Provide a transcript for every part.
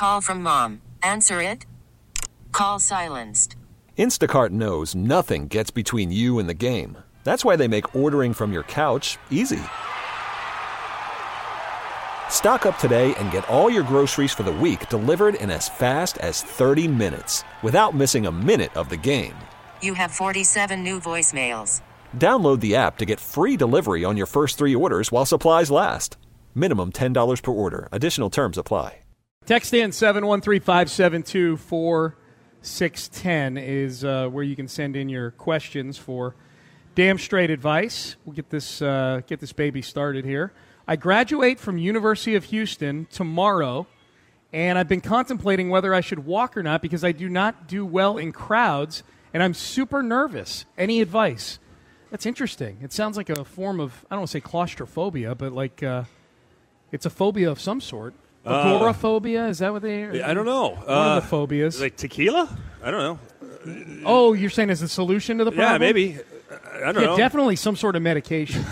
Call from mom. Answer it. Call silenced. Instacart knows nothing gets between you and the game. That's why they make ordering from your couch easy. Stock up today and get all your groceries for the week delivered in as fast as 30 minutes without missing a minute of the game. You have 47 new voicemails. Download the app to get free delivery on your first 3 orders while supplies last. Minimum $10 per order. Additional terms apply. Text in 713-572-4610 is where you can send in your questions for damn straight advice. We'll get this baby started here. I graduate from University of Houston tomorrow, and I've been contemplating whether I should walk or not because I do not do well in crowds, and I'm super nervous. Any advice? That's interesting. It sounds like a form of, I don't want to say claustrophobia, but like it's a phobia of some sort. Agoraphobia? Is that what they are? I don't know. One of the phobias. Like tequila? I don't know. Oh, you're saying as a solution to the problem? Yeah, maybe. I don't know. Definitely some sort of medication.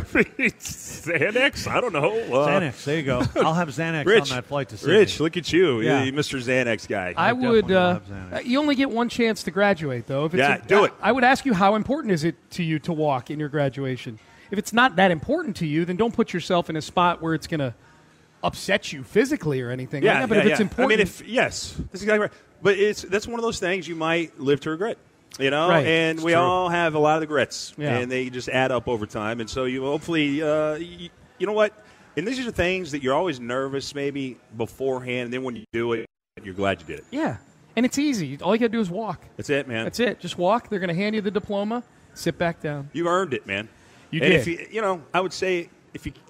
Xanax? I don't know. Xanax. There you go. I'll have Xanax Rich, on that flight to Sydney. Rich, look at you. Yeah. You're Mr. Xanax guy. I would. You only get one chance to graduate, though. If it's do it. I would ask you, how important is it to you to walk in your graduation? If it's not that important to you, then don't put yourself in a spot where it's going to upset you physically or anything. Yeah, but if it's important, I mean, yes, that's exactly right. But that's one of those things you might live to regret. You know, Right. and we all have a lot of regrets, Yeah. and they just add up over time. And so you hopefully, you know what? And these are things that you're always nervous maybe beforehand, and then when you do it, you're glad you did it. yeah, and it's easy. All you got to do is walk. That's it, man. That's it. Just walk. They're going to hand you the diploma. Sit back down. You earned it, man. You and did. If I would say if you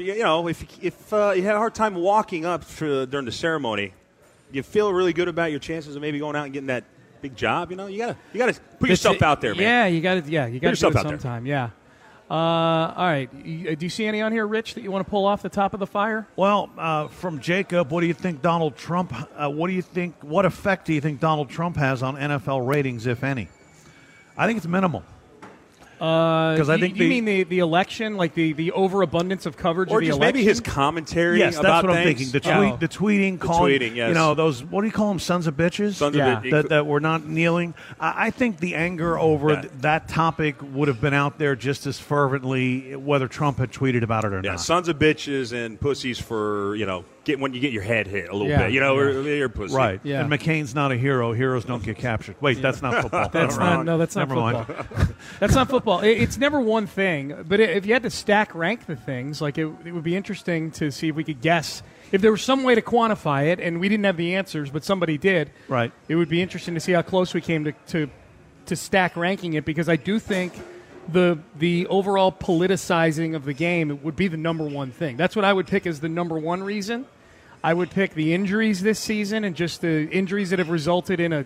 had a hard time walking up during the ceremony, you feel really good about your chances of maybe going out and getting that big job. You know, you gotta put yourself out there, man. Yeah, you got to. Yeah, you got to do yourself it out there. sometime. Yeah. All right. Do you see any on here, Rich, that you want to pull off the top of the fire? Well, from Jacob, what do you think Donald Trump? What effect do you think Donald Trump has on NFL ratings, if any? I think it's minimal. Because I think you mean the election, like the overabundance of coverage Or of the just election? maybe his commentary yes, about that's what I'm things. thinking. The tweeting, tweeting, yes. you know, those, what do you call them, sons of bitches? Sons Yeah. of it. That were not kneeling. I think the anger over Yeah. that topic would have been out there just as fervently whether Trump had tweeted about it or Yeah, not. sons of bitches and pussies for, when you get your head hit a little Yeah. bit. You're a pussy. Right. Yeah. And McCain's not a hero. Heroes don't get captured. Wait, that's not football. That's not. No, that's not Never mind. football. That's not football. It's never one thing. But if you had to stack rank the things, like it would be interesting to see if we could guess. If there was some way to quantify it, and we didn't have the answers, but somebody did, Right. it would be interesting to see how close we came to stack ranking it, because I do think the overall politicizing of the game would be the number one thing. That's what I would pick as the number one reason. I would pick the injuries this season and just the injuries that have resulted in a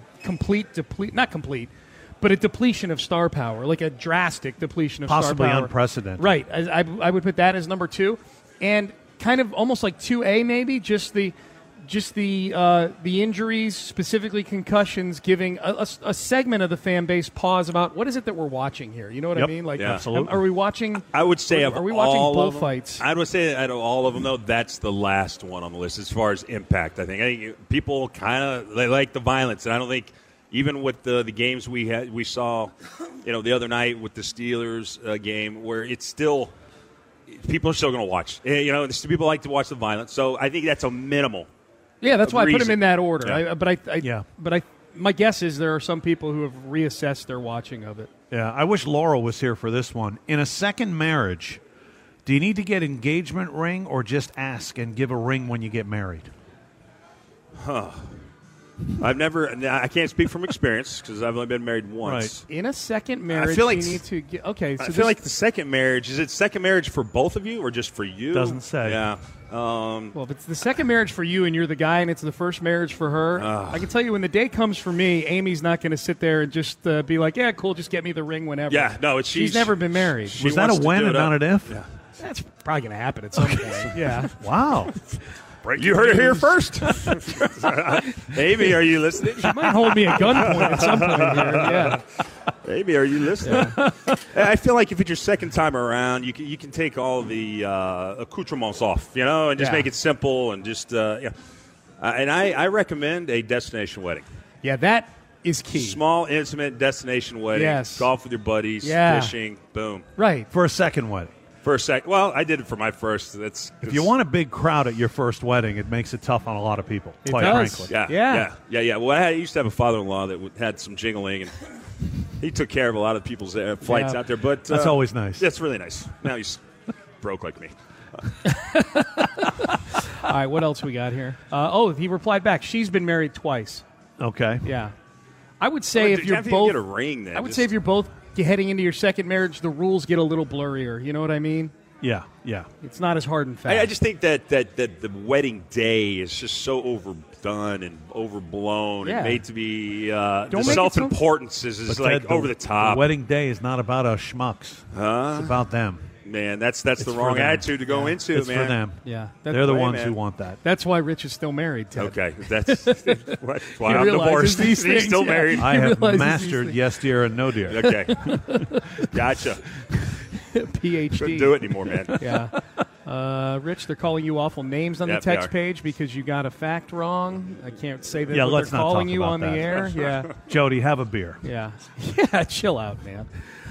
but a depletion of star power, like a drastic depletion of Possibly star power. unprecedented. Right. I would put that as number two. And kind of almost like 2A maybe, just the injuries, specifically concussions, giving a segment of the fan base pause about what is it that we're watching here. You know what I Yep. mean? Like, Yeah. Absolutely. Are we watching? I would say Are we watching all of them, bullfights? I would say out of all of them, though, that's the last one on the list as far as impact. I think people they like the violence, and I don't think even with the games we saw, the other night with the Steelers game, where it's still people are still going to watch. People like to watch the violence, so I think that's a minimal. Yeah, that's why I put them reason. in that order. Yeah. My guess is there are some people who have reassessed their watching of it. Yeah, I wish Laurel was here for this one. In a second marriage, do you need to get engagement ring or just ask and give a ring when you get married? I can't speak from experience because I've only been married once. In a second marriage, I feel like you need to get. Okay, so I feel like the second marriage, is it second marriage for both of you or just for you? Doesn't say. Yeah. well, if it's the second marriage for you and you're the guy and it's the first marriage for her, I can tell you when the day comes for me, Amy's not going to sit there and just be like, yeah, cool, just get me the ring whenever. Yeah, no, she's never been married. Was that a wants to when do and it not up. an if? Yeah. That's probably going to happen at some point. Yeah. Wow. You heard it here first. Amy, are you listening? She might hold me at gunpoint at some point here. Yeah. Amy, are you listening? I feel like if it's your second time around, you can take all the accoutrements off, and just Yeah. make it simple and just, And I recommend a destination wedding. Yeah, that is key. Small, intimate destination wedding. Yes. Golf with your buddies, Yeah. fishing, boom. Right. For a second wedding. For a sec. Well, I did it for my first. If you want a big crowd at your first wedding, it makes it tough on a lot of people, It quite does. frankly. Yeah. Well, I used to have a father-in-law that had some jingling, and he took care of a lot of people's flights Yeah. out there. But That's always nice. That's really nice. Now he's broke like me. All right, what else we got here? He replied back. She's been married twice. Okay. Yeah. I would say if you're both get a ring, then I would say if you're both heading into your second marriage, the rules get a little blurrier. You know what I mean? Yeah. It's not as hard and fast. I just think that the wedding day is just so overdone and overblown Yeah. and made to be Don't the make it so- self-importance is But like Ted, over the top. The wedding day is not about us schmucks. It's about them. Man, that's the for wrong them. attitude to go into, It's man. for them. Yeah. They're the way, ones man. who want that. That's why Rich is still married, Ted. Okay, that's why He I'm realizes divorced. these He's things, still yeah. married. I have realizes mastered these yes dear and no dear. Okay, gotcha. PhD. Couldn't do it anymore, man. Yeah. Rich, they're calling you awful names on Yep, the they text are. page because you got a fact wrong. I can't say that Yeah, what let's they're not calling talk you about on that. the air. Yeah. Jody, have a beer. Yeah. Yeah, chill out, man.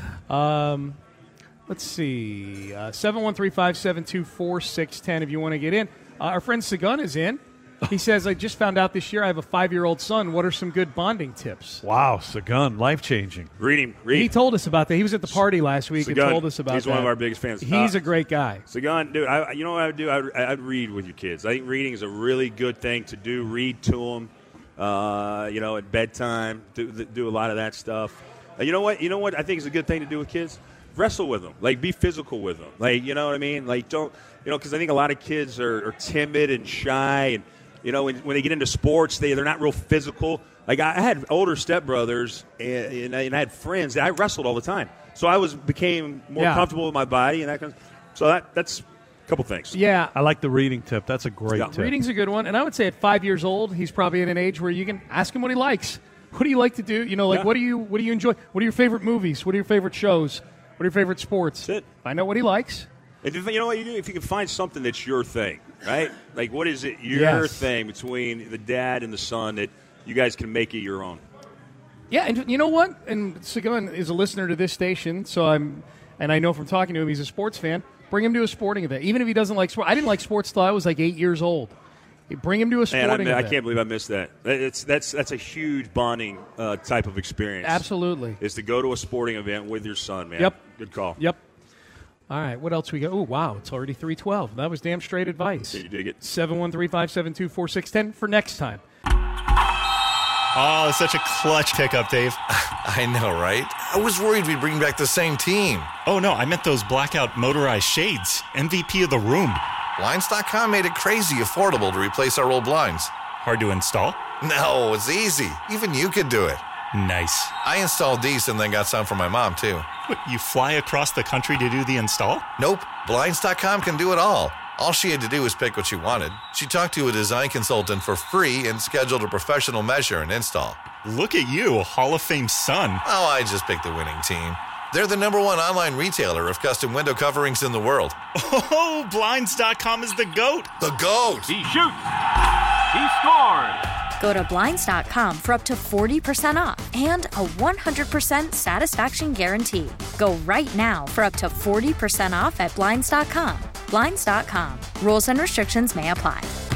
Let's see. 713-572-4610 if you want to get in. Our friend Sagun is in. He says, I just found out this year I have a 5-year-old son. What are some good bonding tips? Wow, Sagun, life-changing. Read him. He told us about that. He was at the party last week and Sagun, told us about he's that. one of our biggest fans. He's a great guy. Sagan, dude, you know what I would do? I'd read with your kids. I think reading is a really good thing to do. Read to them, at bedtime. Do a lot of that stuff. You know what? I think is a good thing to do with kids. Wrestle with them. Like, be physical with them. Like, you know what I mean? Like, don't, because I think a lot of kids are timid and shy, and when they get into sports, they're not real physical. Like, I had older stepbrothers, and I had friends that I wrestled all the time. So I became more comfortable with my body, and that kind of. So that's a couple things. Yeah. I like the reading tip. That's a great tip. Reading's a good one. And I would say at 5 years old, he's probably at an age where you can ask him what he likes. What do you like to do? What do you enjoy? What are your favorite movies? What are your favorite shows? What are your favorite sports? That's it. I know what he likes. If you know what you do, if you can find something that's your thing, right? Like, what is it your Yes. thing between the dad and the son that you guys can make it your own? Yeah, and you know what? And Sagun is a listener to this station, and I know from talking to him, he's a sports fan. Bring him to a sporting event, even if he doesn't like sports. I didn't like sports till I was like 8 years old. Bring him to a sporting I event. can't believe I missed that. That's a huge bonding type of experience. Absolutely. Is to go to a sporting event with your son, man. Yep. Good call. Yep. All right, what else we got? Oh, wow, it's already 3:12. That was damn straight advice. You dig it. 713-572-4610 for next time. Oh, such a clutch pickup, Dave. I know, right? I was worried we'd bring back the same team. Oh, no, I meant those blackout motorized shades. MVP of the room. Blinds.com made it crazy affordable to replace our old blinds. Hard to install? No, it's easy. Even you could do it. Nice. I installed these and then got some for my mom, too. What, you fly across the country to do the install? Nope. Blinds.com can do it all. All she had to do was pick what she wanted. She talked to a design consultant for free and scheduled a professional measure and install. Look at you, Hall of Fame son. Oh, I just picked the winning team. They're the #1 online retailer of custom window coverings in the world. Oh, Blinds.com is the GOAT. The GOAT! He shoots. He scores. Go to Blinds.com for up to 40% off and a 100% satisfaction guarantee. Go right now for up to 40% off at Blinds.com. Blinds.com. Rules and restrictions may apply.